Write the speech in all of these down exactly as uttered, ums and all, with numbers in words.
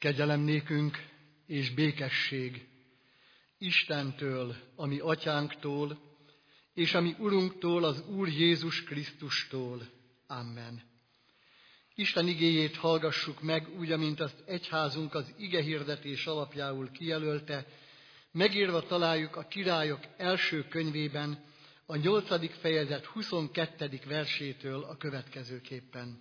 Kegyelem nékünk és békesség Istentől, a mi atyánktól, és a mi Urunktól, az Úr Jézus Krisztustól. Amen. Isten igéjét hallgassuk meg, úgy, amint azt egyházunk az igehirdetés alapjául kijelölte. Megírva találjuk a Királyok első könyvében, a nyolcadik fejezet huszonkettedik versétől a következőképpen.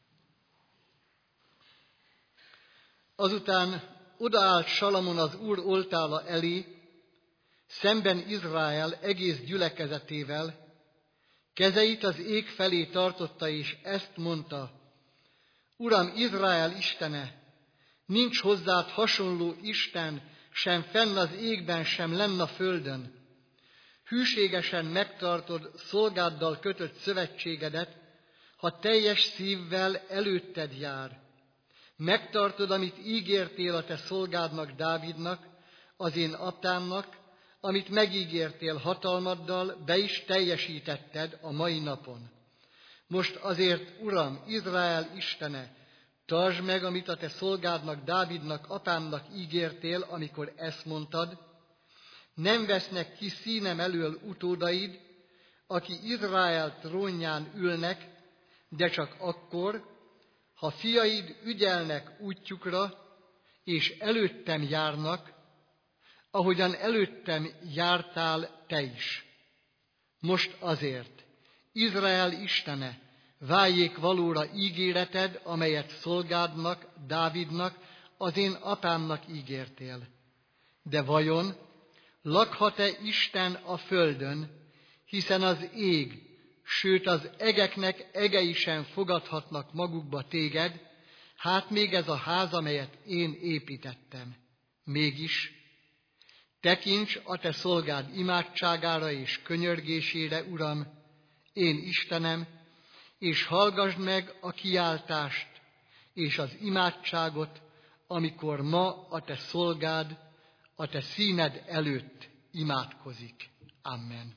Azután odaállt Salamon az Úr oltára elé, szemben Izrael egész gyülekezetével, kezeit az ég felé tartotta, és ezt mondta: Uram, Izrael Istene, nincs hozzád hasonló Isten, sem fenn az égben, sem lenn a földön. Hűségesen megtartod szolgáddal kötött szövetségedet, ha teljes szívvel előtted jár. Megtartod, amit ígértél a te szolgádnak, Dávidnak, az én apámnak, amit megígértél hatalmaddal, be is teljesítetted a mai napon. Most azért, Uram, Izrael Istene, tartsd meg, amit a te szolgádnak, Dávidnak, apámnak ígértél, amikor ezt mondtad: nem vesznek ki színem elől utódaid, aki Izrael trónján ülnek, de csak akkor, ha fiaid ügyelnek útjukra, és előttem járnak, ahogyan előttem jártál te is. Most azért, Izrael Istene, váljék valóra ígéreted, amelyet szolgádnak, Dávidnak, az én apámnak ígértél. De vajon lakhat-e Isten a földön, hiszen az ég, sőt az egeknek egei sem fogadhatnak magukba téged, hát még ez a ház, amelyet én építettem. Mégis tekints a te szolgád imádságára és könyörgésére, Uram, én Istenem, és hallgasd meg a kiáltást és az imádságot, amikor ma a te szolgád a te színed előtt imádkozik. Amen.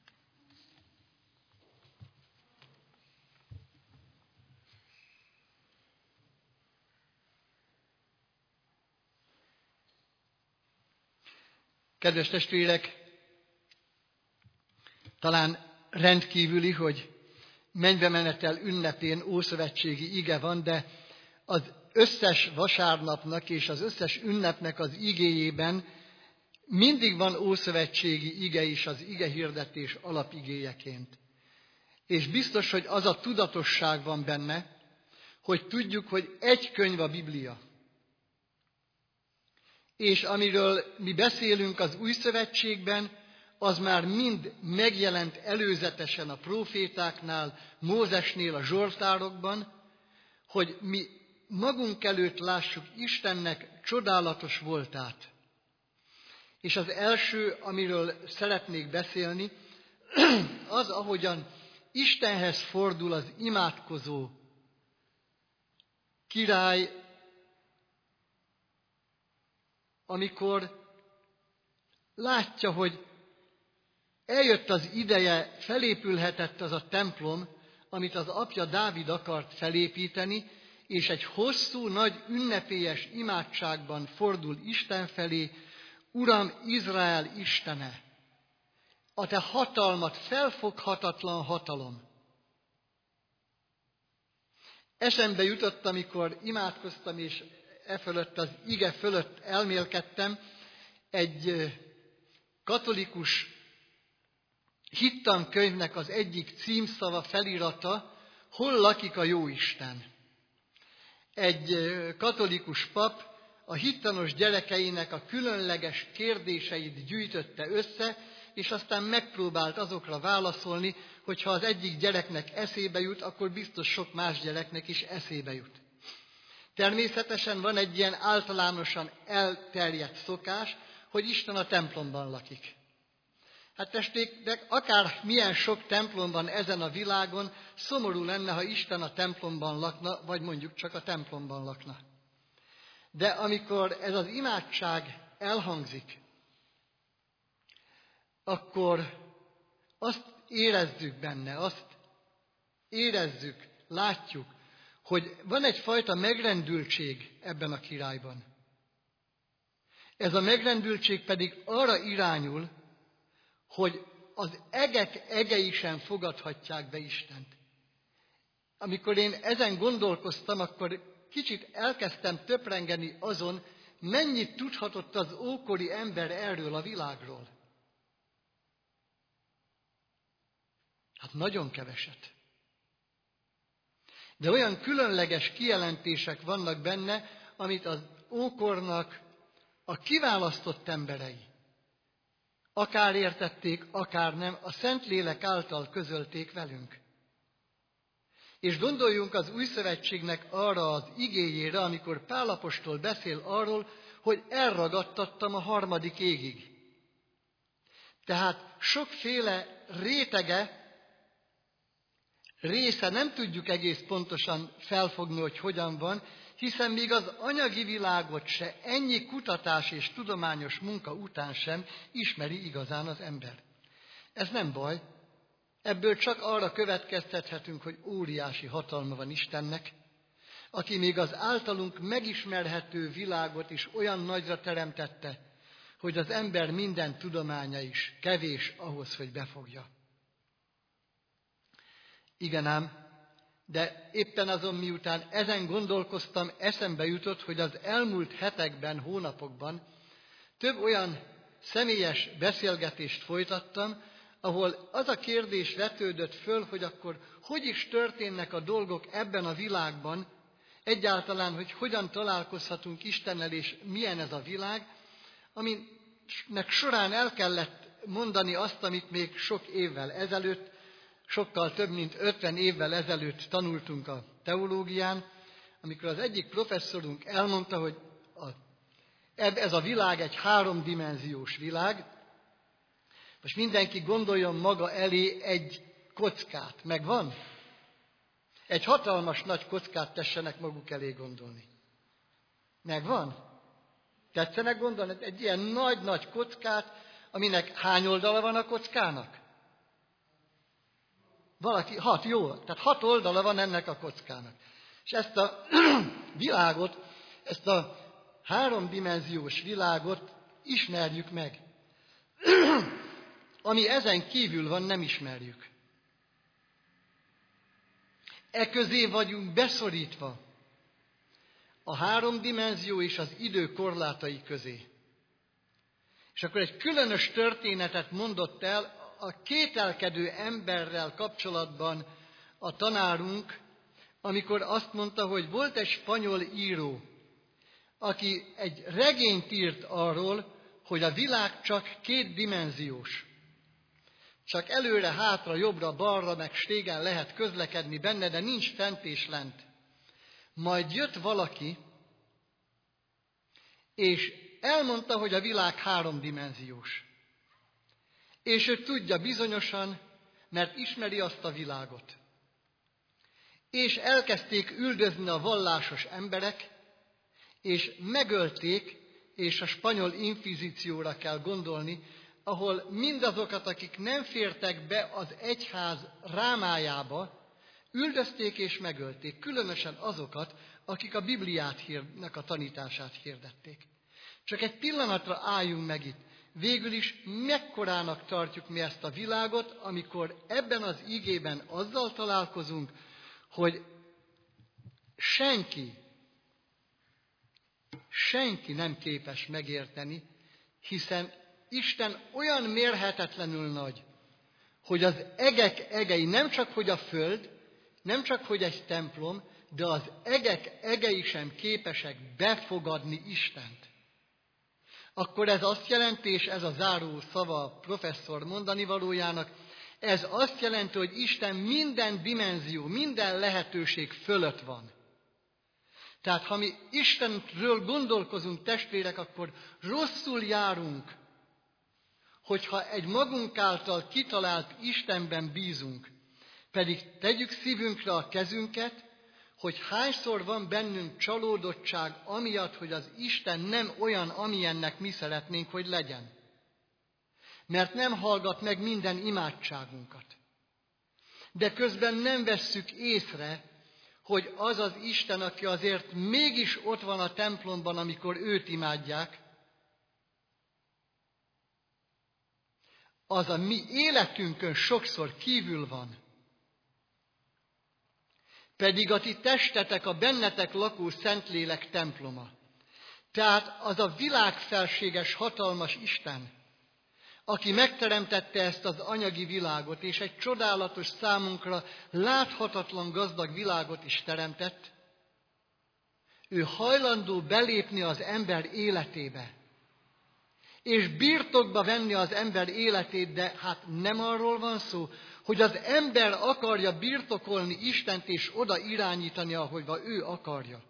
Kedves testvérek, talán rendkívüli, hogy mennybemenetel ünnepén ószövetségi ige van, de az összes vasárnapnak és az összes ünnepnek az igéjében mindig van ószövetségi ige is az igehirdetés alapigéjeként. És biztos, hogy az a tudatosság van benne, hogy tudjuk, hogy egy könyv a Biblia. És amiről mi beszélünk az új szövetségben, az már mind megjelent előzetesen a prófétáknál, Mózesnél, a zsoltárokban, hogy mi magunk előtt lássuk Istennek csodálatos voltát. És az első, amiről szeretnék beszélni, az, ahogyan Istenhez fordul az imádkozó király, amikor látja, hogy eljött az ideje, felépülhetett az a templom, amit az apja Dávid akart felépíteni, és egy hosszú, nagy ünnepélyes imádságban fordul Isten felé: Uram, Izrael Istene, a te hatalmat, felfoghatatlan hatalom. Eszembe jutott, amikor imádkoztam, és e fölött, az ige fölött elmélkedtem, egy katolikus hittankönyvnek az egyik címszava, felirata: hol lakik a Jóisten? Egy katolikus pap a hittanos gyerekeinek a különleges kérdéseit gyűjtötte össze, és aztán megpróbált azokra válaszolni, hogyha az egyik gyereknek eszébe jut, akkor biztos sok más gyereknek is eszébe jut. Természetesen van egy ilyen általánosan elterjedt szokás, hogy Isten a templomban lakik. Hát testvérek, akár milyen sok templom van ezen a világon, szomorú lenne, ha Isten a templomban lakna, vagy mondjuk csak a templomban lakna. De amikor ez az imádság elhangzik, akkor azt érezzük benne, azt érezzük, látjuk, hogy van egyfajta megrendültség ebben a királyban. Ez a megrendültség pedig arra irányul, hogy az egek egei sem fogadhatják be Istent. Amikor én ezen gondolkoztam, akkor kicsit elkezdtem töprengeni azon, mennyit tudhatott az ókori ember erről a világról. Hát nagyon keveset. De olyan különleges kijelentések vannak benne, amit az ókornak a kiválasztott emberei, akár értették, akár nem, a Szentlélek által közölték velünk. És gondoljunk az Új Szövetségnek arra az igéjére, amikor Pál apostol beszél arról, hogy elragadtattam a harmadik égig. Tehát sokféle rétege, része nem tudjuk egész pontosan felfogni, hogy hogyan van, hiszen még az anyagi világot se ennyi kutatás és tudományos munka után sem ismeri igazán az ember. Ez nem baj, ebből csak arra következtethetünk, hogy óriási hatalma van Istennek, aki még az általunk megismerhető világot is olyan nagyra teremtette, hogy az ember minden tudománya is kevés ahhoz, hogy befogja. Igen ám, de éppen azon miután ezen gondolkoztam, eszembe jutott, hogy az elmúlt hetekben, hónapokban több olyan személyes beszélgetést folytattam, ahol az a kérdés vetődött föl, hogy akkor hogy is történnek a dolgok ebben a világban, egyáltalán, hogy hogyan találkozhatunk Istennel, és milyen ez a világ, aminek során el kellett mondani azt, amit még sok évvel ezelőtt, sokkal több mint ötven évvel ezelőtt tanultunk a teológián, amikor az egyik professzorunk elmondta, hogy a, ez a világ egy háromdimenziós világ. Most mindenki gondoljon maga elé egy kockát. Megvan? Egy hatalmas nagy kockát tessenek maguk elé gondolni. Megvan? Tetszenek gondolni? Egy ilyen nagy-nagy kockát, aminek hány oldala van a kockának? Valaki, hat, jó, tehát hat oldala van ennek a kockának. És ezt a világot, ezt a háromdimenziós világot ismerjük meg. Ami ezen kívül van, nem ismerjük. E közé vagyunk beszorítva a háromdimenzió és az idő korlátai közé. És akkor egy különös történetet mondott el a kételkedő emberrel kapcsolatban a tanárunk, amikor azt mondta, hogy volt egy spanyol író, aki egy regényt írt arról, hogy a világ csak kétdimenziós. Csak előre, hátra, jobbra, balra, meg stégen lehet közlekedni benne, de nincs fent és lent. Majd jött valaki, és elmondta, hogy a világ háromdimenziós. És ő tudja bizonyosan, mert ismeri azt a világot. És elkezdték üldözni a vallásos emberek, és megölték, és a spanyol inkvizícióra kell gondolni, ahol mindazokat, akik nem fértek be az egyház rámájába, üldözték és megölték, különösen azokat, akik a Bibliát hirdnek a tanítását hirdették. Csak egy pillanatra álljunk meg itt. Végül is mekkorának tartjuk mi ezt a világot, amikor ebben az igében azzal találkozunk, hogy senki, senki nem képes megérteni, hiszen Isten olyan mérhetetlenül nagy, hogy az egek egei, nem csak hogy a föld, nem csak hogy egy templom, de az egek egei sem képesek befogadni Istent. Akkor ez azt jelenti, és ez a záró szava a professzor mondani valójának, ez azt jelenti, hogy Isten minden dimenzió, minden lehetőség fölött van. Tehát ha mi Istenről gondolkozunk, testvérek, akkor rosszul járunk, hogyha egy magunk által kitalált Istenben bízunk, pedig tegyük szívünkre a kezünket, hogy hányszor van bennünk csalódottság amiatt, hogy az Isten nem olyan, amilyennek mi szeretnénk, hogy legyen. Mert nem hallgat meg minden imádságunkat. De közben nem vesszük észre, hogy az az Isten, aki azért mégis ott van a templomban, amikor őt imádják, az a mi életünkön sokszor kívül van. Pedig a ti testetek a bennetek lakó Szentlélek temploma. Tehát az a világfelséges, hatalmas Isten, aki megteremtette ezt az anyagi világot, és egy csodálatos, számunkra láthatatlan gazdag világot is teremtett, ő hajlandó belépni az ember életébe, és birtokba venni az ember életét, de hát nem arról van szó, hogy az ember akarja birtokolni Istent, és oda irányítani, ahova ő akarja.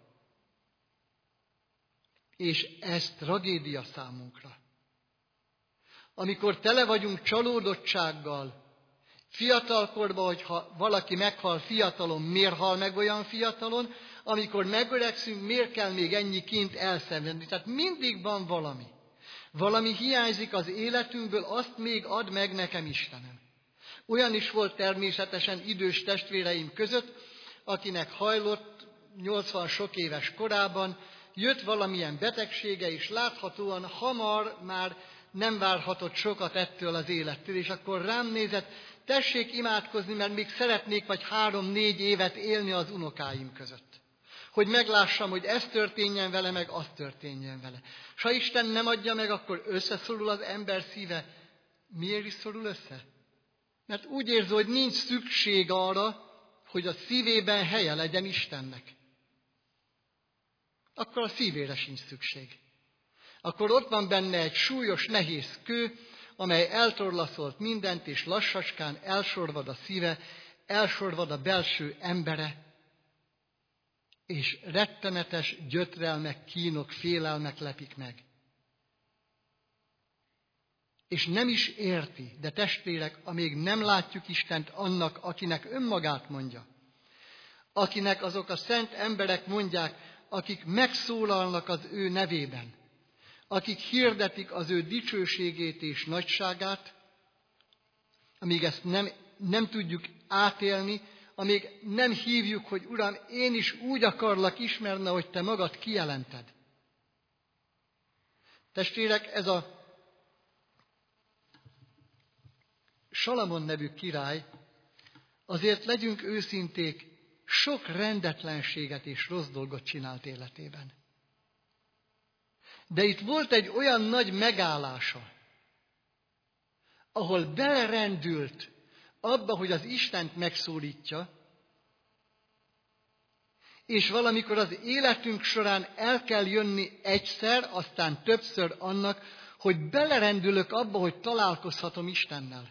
És ez tragédia számunkra. Amikor tele vagyunk csalódottsággal, fiatalkorban, hogyha valaki meghal fiatalon, miért hal meg olyan fiatalon, amikor megöregszünk, miért kell még ennyi kint elszenvedni. Tehát mindig van valami. Valami hiányzik az életünkből, azt még add meg nekem, Istenem. Olyan is volt természetesen idős testvéreim között, akinek hajlott nyolcvan sok éves korában, jött valamilyen betegsége, és láthatóan hamar már nem várhatott sokat ettől az élettől, és akkor rám nézett, tessék imádkozni, mert még szeretnék vagy három-négy évet élni az unokáim között. Hogy meglássam, hogy ez történjen vele, meg az történjen vele. S ha Isten nem adja meg, akkor összeszorul az ember szíve. Miért is szorul össze? Mert úgy érzi, hogy nincs szükség arra, hogy a szívében helye legyen Istennek. Akkor a szívére sincs szükség. Akkor ott van benne egy súlyos, nehéz kő, amely eltorlaszolt mindent, és lassacskán elsorvad a szíve, elsorvad a belső embere, és rettenetes gyötrelmek, kínok, félelmek lepik meg. És nem is érti, de testvérek, amíg nem látjuk Istent annak, akinek önmagát mondja, akinek azok a szent emberek mondják, akik megszólalnak az ő nevében, akik hirdetik az ő dicsőségét és nagyságát, amíg ezt nem, nem tudjuk átélni, amíg nem hívjuk, hogy Uram, én is úgy akarlak ismerni, hogy Te magad kijelented. Testvérek, ez a Salamon nevű király, azért legyünk őszinték, sok rendetlenséget és rossz dolgot csinált életében. De itt volt egy olyan nagy megállása, ahol belerendült abba, hogy az Istent megszólítja, és valamikor az életünk során el kell jönni egyszer, aztán többször annak, hogy belerendülök abba, hogy találkozhatom Istennel.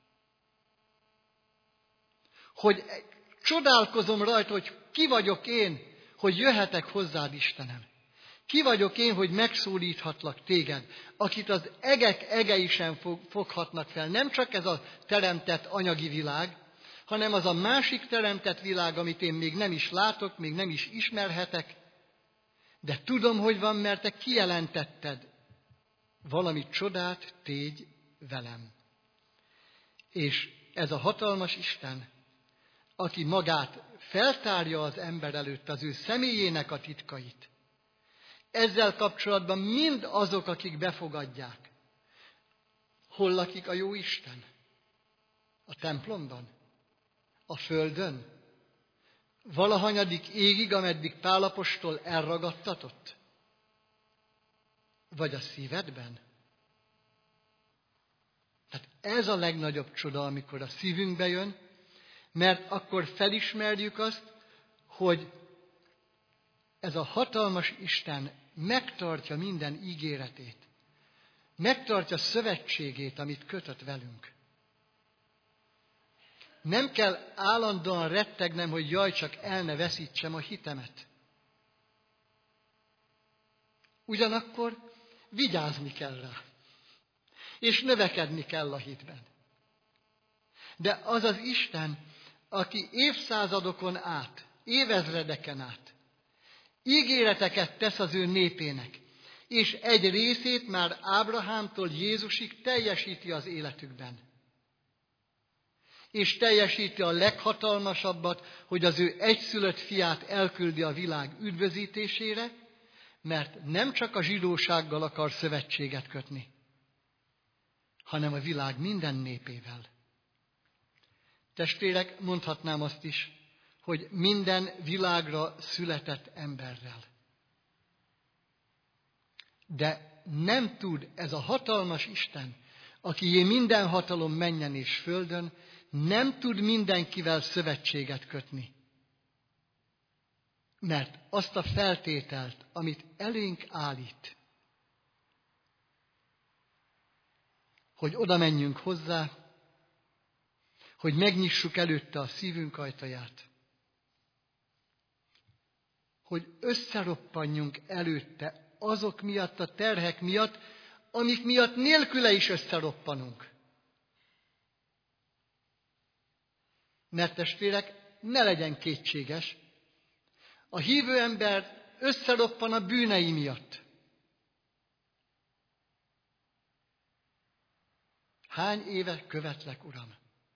Hogy csodálkozom rajta, hogy ki vagyok én, hogy jöhetek hozzád, Istenem. Ki vagyok én, hogy megszólíthatlak téged, akit az egek egei sem foghatnak fel. Nem csak ez a teremtett anyagi világ, hanem az a másik teremtett világ, amit én még nem is látok, még nem is ismerhetek, de tudom, hogy van, mert te kijelentetted. Valami csodát tégy velem. És ez a hatalmas Isten, aki magát feltárja az ember előtt, az ő személyének a titkait, ezzel kapcsolatban mind azok, akik befogadják. Hol lakik a jó Isten? A templomban? A földön? Valahanyadik égig, ameddig Pál apostol elragadtatott? Vagy a szívedben? Tehát ez a legnagyobb csoda, amikor a szívünkbe jön, mert akkor felismerjük azt, hogy ez a hatalmas Isten megtartja minden ígéretét. Megtartja szövetségét, amit kötött velünk. Nem kell állandóan rettegnem, hogy jaj, csak el ne veszítsem a hitemet. Ugyanakkor vigyázni kell rá. És növekedni kell a hitben. De az az Isten, aki évszázadokon át, évezredeken át ígéreteket tesz az ő népének, és egy részét már Ábrahámtól Jézusig teljesíti az életükben. És teljesíti a leghatalmasabbat, hogy az ő egyszülött fiát elküldi a világ üdvözítésére, mert nem csak a zsidósággal akar szövetséget kötni, hanem a világ minden népével. Testvérek, mondhatnám azt is, hogy minden világra született emberrel. De nem tud ez a hatalmas Isten, akié minden hatalom mennyen és földön, nem tud mindenkivel szövetséget kötni. Mert azt a feltételt, amit elénk állít, hogy oda menjünk hozzá, hogy megnyissuk előtte a szívünk ajtaját, hogy összeroppanjunk előtte azok miatt, a terhek miatt, amik miatt nélküle is összeroppanunk. Mert testvérek, ne legyen kétséges, a hívő ember összeroppan a bűnei miatt. Hány éve követlek, Uram?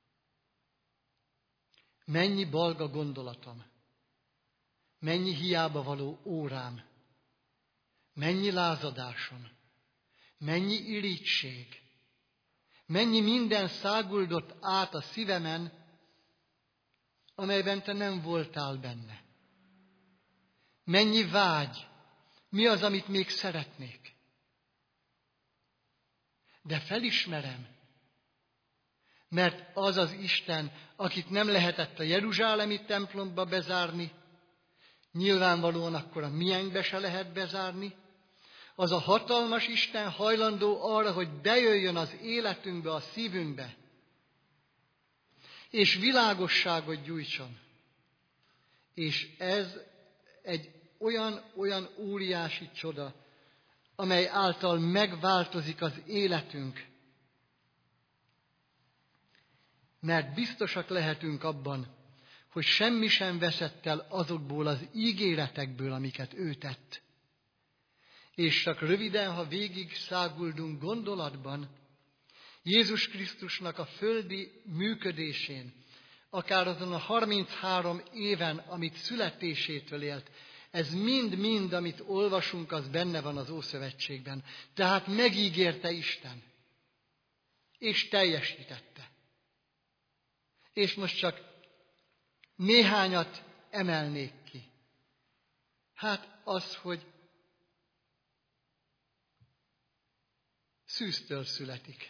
Mennyi balga gondolatom, mennyi hiába való órám, mennyi lázadásom, mennyi irigység, mennyi minden száguldott át a szívemen, amelyben te nem voltál benne. Mennyi vágy, mi az, amit még szeretnék. De felismerem, mert az az Isten, akit nem lehetett a jeruzsálemi templomba bezárni, nyilvánvalóan akkor a miénkbe se lehet bezárni, az a hatalmas Isten hajlandó arra, hogy bejöjjön az életünkbe, a szívünkbe, és világosságot gyújtson. És ez egy olyan, olyan óriási csoda, amely által megváltozik az életünk. Mert biztosak lehetünk abban, hogy semmi sem veszett el azokból az ígéretekből, amiket ő tett. És csak röviden, ha végig száguldunk gondolatban, Jézus Krisztusnak a földi működésén, akár azon a harminchárom éven, amit születésétől élt, ez mind-mind, amit olvasunk, az benne van az Ószövetségben. Tehát megígérte Isten, és teljesítette. És most csak néhányat emelnék ki. Hát az, hogy szűztől születik.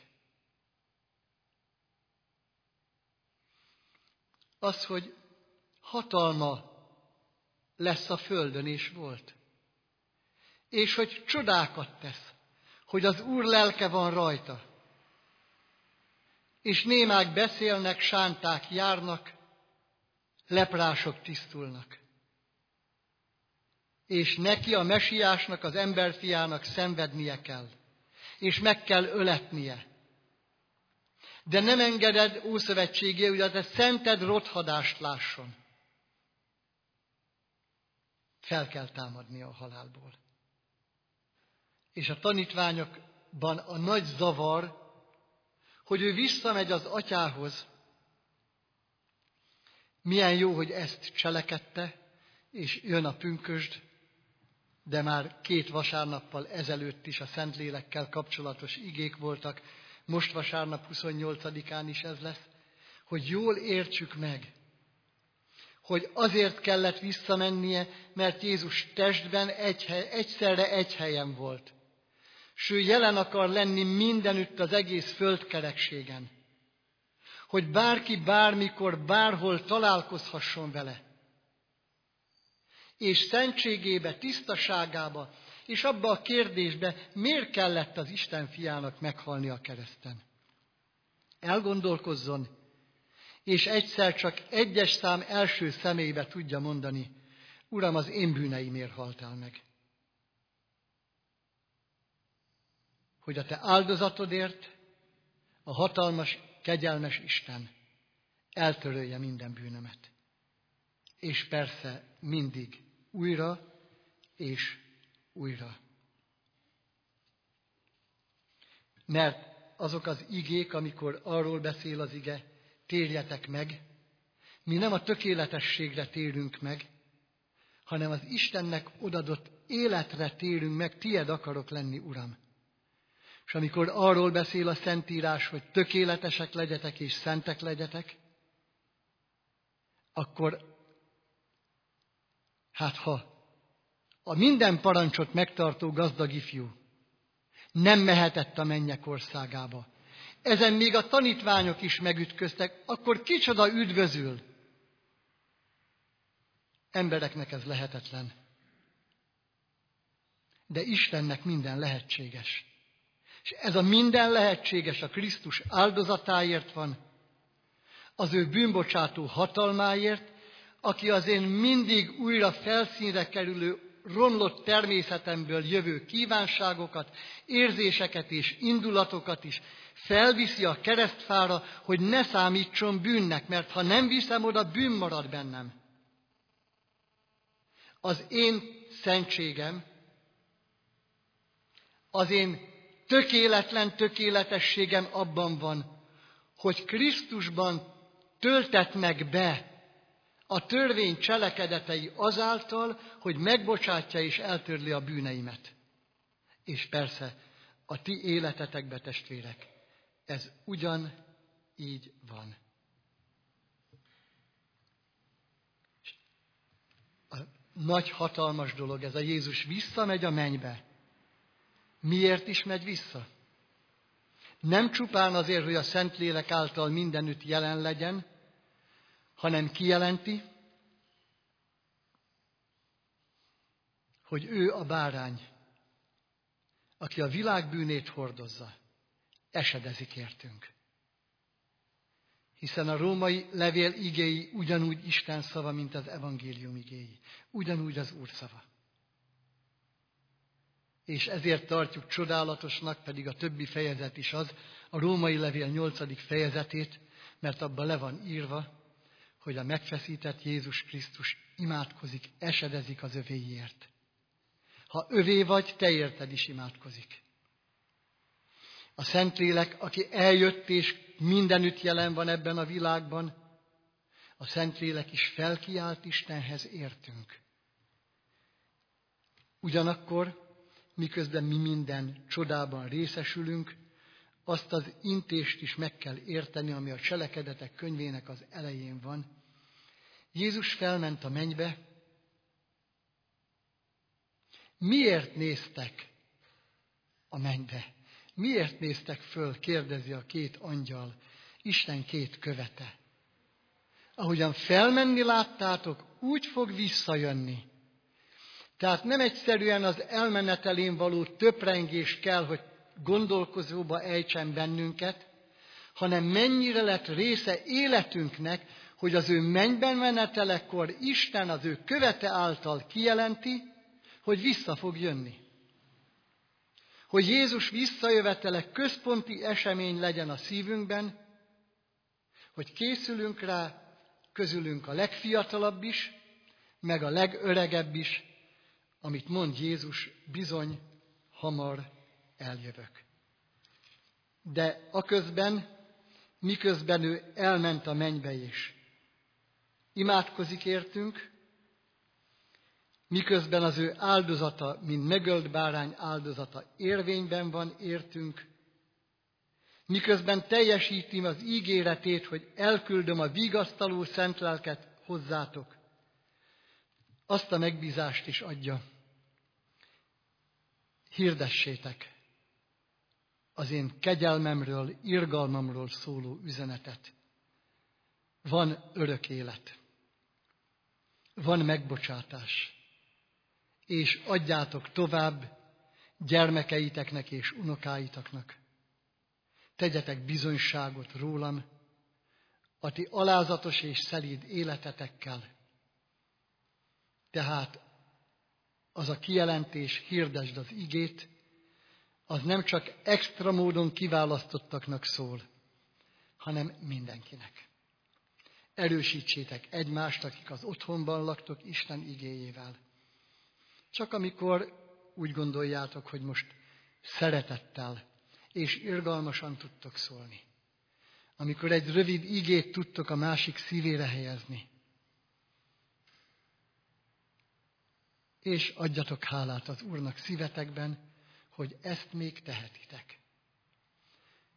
Az, hogy hatalma lesz a földön, és volt. És hogy csodákat tesz, hogy az Úr lelke van rajta. És némák beszélnek, sánták járnak, leprások tisztulnak. És neki, a mesiásnak, az emberfiának szenvednie kell, és meg kell öletnie. De nem engeded, Ószövetségé, hogy a te szented rothadást lásson. Fel kell támadnia a halálból. És a tanítványokban a nagy zavar, hogy ő visszamegy az atyához. Milyen jó, hogy ezt cselekedte, és jön a pünkösd, de már két vasárnappal ezelőtt is a Szentlélekkel kapcsolatos igék voltak, most vasárnap huszonnyolcadikán is ez lesz, hogy jól értsük meg, hogy azért kellett visszamennie, mert Jézus testben egy hely, egyszerre egy helyen volt. S ő jelen akar lenni mindenütt az egész földkerekségen. Hogy bárki bármikor, bárhol találkozhasson vele. És szentségébe, tisztaságába, és abba a kérdésbe, miért kellett az Isten fiának meghalni a kereszten. Elgondolkozzon, és egyszer csak egyes szám első személybe tudja mondani, Uram, az én bűneimért haltál meg. Hogy a te áldozatodért a hatalmas, kegyelmes Isten eltörölje minden bűnömet. És persze mindig újra és újra. Mert azok az igék, amikor arról beszél az ige, térjetek meg, mi nem a tökéletességre térünk meg, hanem az Istennek odadott életre térünk meg, tied akarok lenni, Uram. És amikor arról beszél a Szentírás, hogy tökéletesek legyetek és szentek legyetek, akkor hát ha a minden parancsot megtartó gazdag ifjú nem mehetett a mennyek országába, ezen még a tanítványok is megütköztek, akkor kicsoda üdvözül? Embereknek ez lehetetlen. De Istennek minden lehetséges. És ez a minden lehetséges a Krisztus áldozatáért van, az ő bűnbocsátó hatalmáért, aki az én mindig újra felszínre kerülő, romlott természetemből jövő kívánságokat, érzéseket és indulatokat is felviszi a keresztfára, hogy ne számítson bűnnek, mert ha nem viszem oda, bűn marad bennem. Az én szentségem, az én tökéletlen tökéletességem abban van, hogy Krisztusban töltetnek be a törvény cselekedetei azáltal, hogy megbocsátja és eltörli a bűneimet. És persze, a ti életetekbe, testvérek, ez ugyan így van. A nagy, hatalmas dolog ez, a Jézus visszamegy a mennybe. Miért is megy vissza? Nem csupán azért, hogy a Szentlélek által mindenütt jelen legyen, hanem kijelenti, hogy ő a bárány, aki a világ bűnét hordozza, esedezik értünk. Hiszen a római levél igéi ugyanúgy Isten szava, mint az evangélium igéi. Ugyanúgy az Úr szava. És ezért tartjuk csodálatosnak, pedig a többi fejezet is az, a római levél nyolcadik fejezetét, mert abban le van írva, hogy a megfeszített Jézus Krisztus imádkozik, esedezik az övéiért. Ha övé vagy, te érted is imádkozik. A Szentlélek, aki eljött és mindenütt jelen van ebben a világban, a Szentlélek is felkiált Istenhez értünk. Ugyanakkor, miközben mi minden csodában részesülünk, azt az intést is meg kell érteni, ami a Cselekedetek könyvének az elején van. Jézus felment a mennybe. Miért néztek a mennybe? Miért néztek föl, kérdezi a két angyal, Isten két követe. Ahogyan felmenni láttátok, úgy fog visszajönni. Tehát nem egyszerűen az elmenetelén való töprengés kell, hogy gondolkozóba ejtsen bennünket, hanem mennyire lett része életünknek, hogy az ő mennyben menetelekor Isten az ő követe által kijelenti, hogy vissza fog jönni. Hogy Jézus visszajövetele központi esemény legyen a szívünkben, hogy készülünk rá, közülünk a legfiatalabb is, meg a legöregebb is, amit mond Jézus, bizony, hamar eljövök. De aközben, miközben ő elment a mennybe is, imádkozik értünk, miközben az ő áldozata, mint megölt bárány áldozata érvényben van értünk, miközben teljesítim az ígéretét, hogy elküldöm a vigasztaló szent lelket hozzátok, azt a megbízást is adja. Hirdessétek az én kegyelmemről, irgalmamról szóló üzenetet. Van örök élet, van megbocsátás, és adjátok tovább gyermekeiteknek és unokáitoknak. Tegyetek bizonyságot rólam, a ti alázatos és szelíd életetekkel. Tehát az a kijelentés, hirdesd az igét, az nem csak extra módon kiválasztottaknak szól, hanem mindenkinek. Erősítsétek egymást, akik az otthonban laktok Isten igéjével. Csak amikor úgy gondoljátok, hogy most szeretettel és irgalmasan tudtok szólni. Amikor egy rövid igét tudtok a másik szívére helyezni. És adjatok hálát az Úrnak szívetekben, hogy ezt még tehetitek.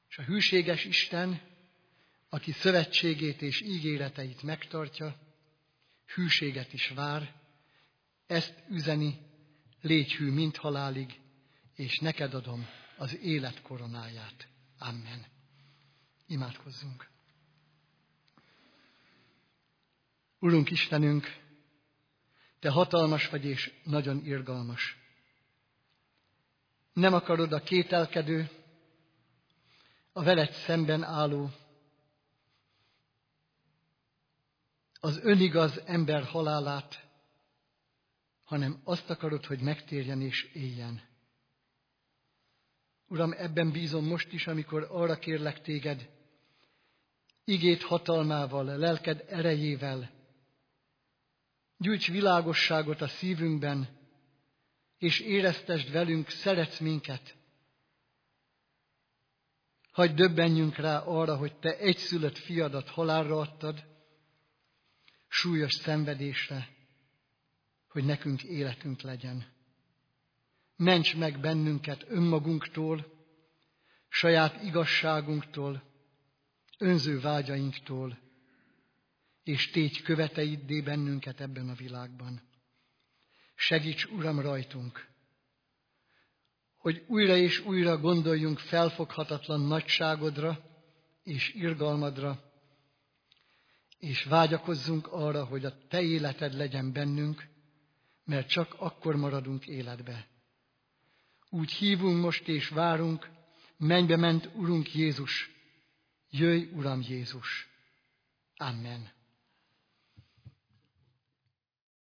És a hűséges Isten, aki szövetségét és ígéreteit megtartja, hűséget is vár, ezt üzeni, légy hű mind halálig, és neked adom az élet koronáját. Amen. Imádkozzunk. Urunk Istenünk, Te hatalmas vagy és nagyon irgalmas. Nem akarod a kételkedő, a veled szemben álló, az önigaz ember halálát, hanem azt akarod, hogy megtérjen és éljen. Uram, ebben bízom most is, amikor arra kérlek téged, igéd hatalmával, lelked erejével, gyújts világosságot a szívünkben, és éreztesd velünk, szeretsz minket. Hadd döbbenjünk rá arra, hogy Te egyszülött fiadat halálra adtad, súlyos szenvedésre, hogy nekünk életünk legyen. Ments meg bennünket önmagunktól, saját igazságunktól, önző vágyainktól, és tégy követeiddé bennünket ebben a világban. Segíts, Uram, rajtunk, hogy újra és újra gondoljunk felfoghatatlan nagyságodra és irgalmadra, és vágyakozzunk arra, hogy a Te életed legyen bennünk, mert csak akkor maradunk életbe. Úgy hívunk most és várunk, mennybe ment Urunk Jézus, jöjj, Uram Jézus! Amen.